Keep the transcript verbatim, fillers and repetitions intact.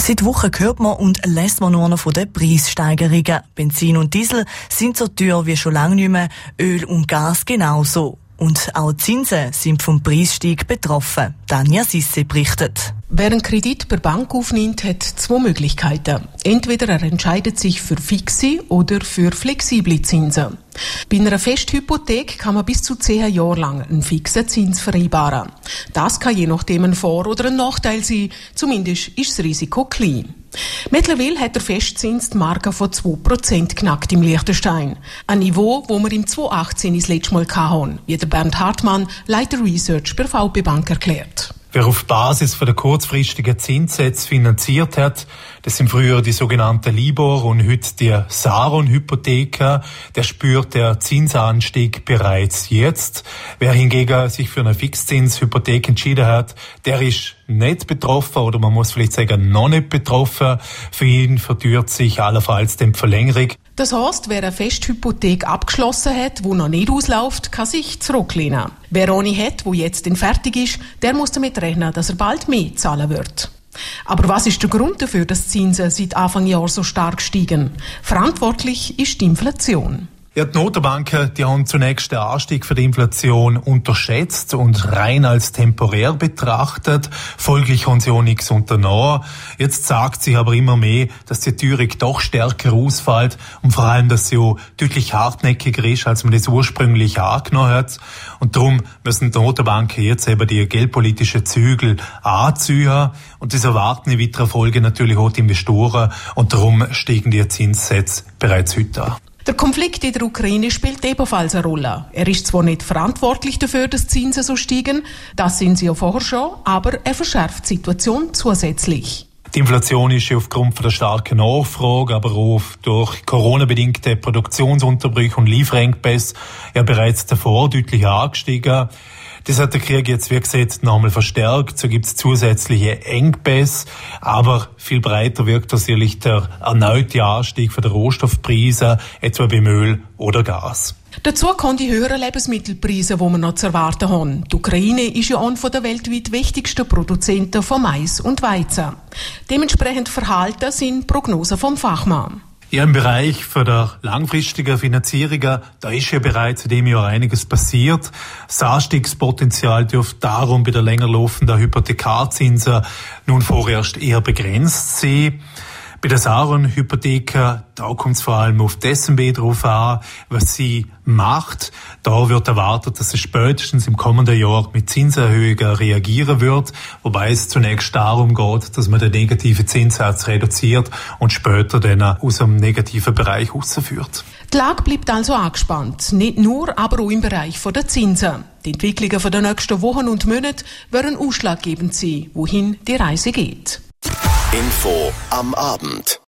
Seit Wochen hört man und lässt man nur noch von den Preissteigerungen. Benzin und Diesel sind so teuer wie schon lange nicht mehr, Öl und Gas genauso. Und auch die Zinsen sind vom Preisstieg betroffen. Tanja Sisse berichtet. Wer einen Kredit per Bank aufnimmt, hat zwei Möglichkeiten. Entweder er entscheidet sich für fixe oder für flexible Zinsen. Bei einer Festhypothek kann man bis zu zehn Jahre lang einen fixen Zins vereinbaren. Das kann je nachdem ein Vor- oder ein Nachteil sein, zumindest ist das Risiko klein. Mittlerweile hat der Festzins die Marke von zwei Prozent knackt im Liechtenstein. Ein Niveau, wo wir im zweitausendachtzehn das letzte Mal hatten, wie der Bernd Hartmann, Leiter Research bei V B Bank, erklärt. Wer auf Basis von der kurzfristigen Zinssätze finanziert hat, das sind früher die sogenannten Libor und heute die Saron-Hypotheken, der spürt der Zinsanstieg bereits jetzt. Wer hingegen sich für eine Fixzinshypothek entschieden hat, der ist nicht betroffen oder man muss vielleicht sagen, noch nicht betroffen. Für ihn verteuert sich allenfalls die Verlängerung. Das heisst, wer eine Festhypothek abgeschlossen hat, die noch nicht ausläuft, kann sich zurücklehnen. Wer eine hat, die jetzt dann fertig ist, der muss damit rechnen, dass er bald mehr zahlen wird. Aber was ist der Grund dafür, dass die Zinsen seit Anfang Jahr so stark steigen? Verantwortlich ist die Inflation. Ja, die Notenbanken, die haben zunächst den Anstieg für die Inflation unterschätzt und rein als temporär betrachtet. Folglich haben sie auch nichts unternommen. Jetzt sagt sich aber immer mehr, dass die Teuerung doch stärker ausfällt und vor allem, dass sie auch deutlich hartnäckiger ist, als man das ursprünglich angenommen hat. Und darum müssen die Notenbanken jetzt eben die geldpolitischen Zügel anziehen. Und das erwarten in weiterer Folge natürlich auch die Investoren. Und darum steigen die Zinssätze bereits heute an. Der Konflikt in der Ukraine spielt ebenfalls eine Rolle. Er ist zwar nicht verantwortlich dafür, dass die Zinsen so steigen, das sind sie ja vorher schon, aber er verschärft die Situation zusätzlich. Die Inflation ist ja aufgrund von der starken Nachfrage, aber auch durch Corona-bedingte Produktionsunterbrüche und Lieferengpässe ja bereits davor deutlich angestiegen. Das hat der Krieg jetzt, wie gesagt, nochmal verstärkt. So gibt es zusätzliche Engpässe. Aber viel breiter wirkt natürlich der erneute Anstieg von der Rohstoffpreise, etwa beim Öl oder Gas. Dazu kommen die höheren Lebensmittelpreise, die wir noch zu erwarten haben. Die Ukraine ist ja einer der weltweit wichtigsten Produzenten von Mais und Weizen. Dementsprechend verhalten sind Prognosen vom Fachmann. Ja, im Bereich für der langfristigen Finanzierung, da ist ja bereits in dem Jahr einiges passiert. Das Anstiegspotenzial dürfte darum bei der länger laufenden Hypothekarzinsen nun vorerst eher begrenzt sein. Bei der Saron-Hypotheken, da kommt es vor allem auf die S N B drauf an, was sie macht. Da wird erwartet, dass es spätestens im kommenden Jahr mit Zinserhöhungen reagieren wird, wobei es zunächst darum geht, dass man den negativen Zinssatz reduziert und später dann aus dem negativen Bereich rausführt. Die Lage bleibt also angespannt, nicht nur, aber auch im Bereich der Zinsen. Die Entwicklungen der nächsten Wochen und Monate werden ausschlaggebend sein, wohin die Reise geht. Info am Abend.